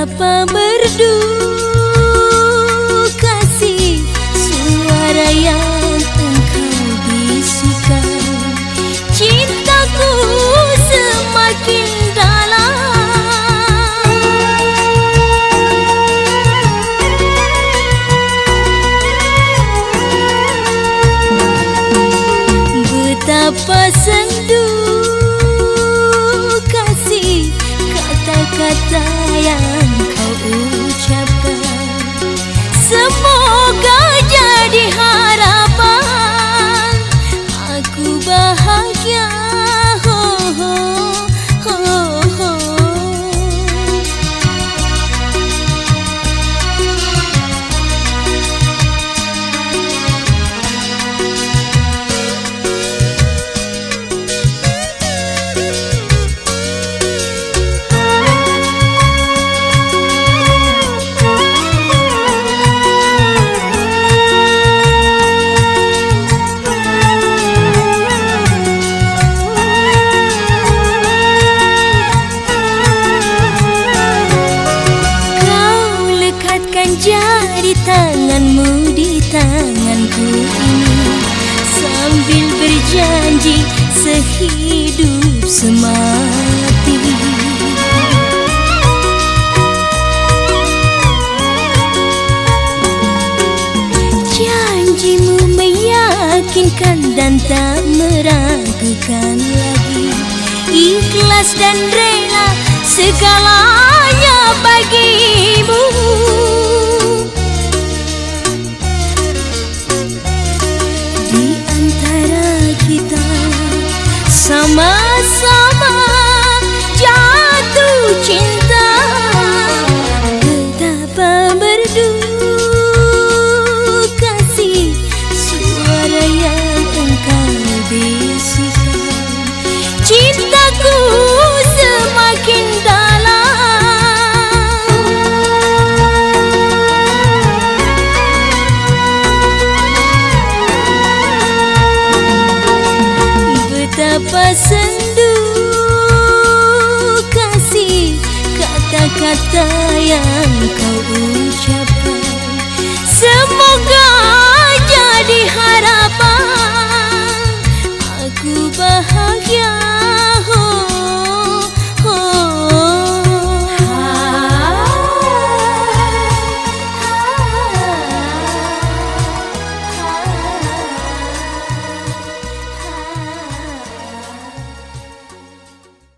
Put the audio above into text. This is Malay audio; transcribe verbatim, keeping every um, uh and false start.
Betapa merdu kasih suara yang engkau bisikan, cintaku semakin dalam. Betapa sendu kasih kata-kata yang kau ucapkan, semoga jadi harapan aku bahagia. Ho, ho, ho, ho. Jari tanganmu di tanganku ini, sambil berjanji sehidup semati. Janjimu meyakinkan dan tak meragukan lagi, ikhlas dan rela segalanya bagimu. Sama-sama jatuh cinta, betapa merdu kasih suara yang engkau bisikan, cintaku semakin dalam. Betapa sendu kasih kata-kata yang kau ucapkan, semoga jadi harapan aku bahagia.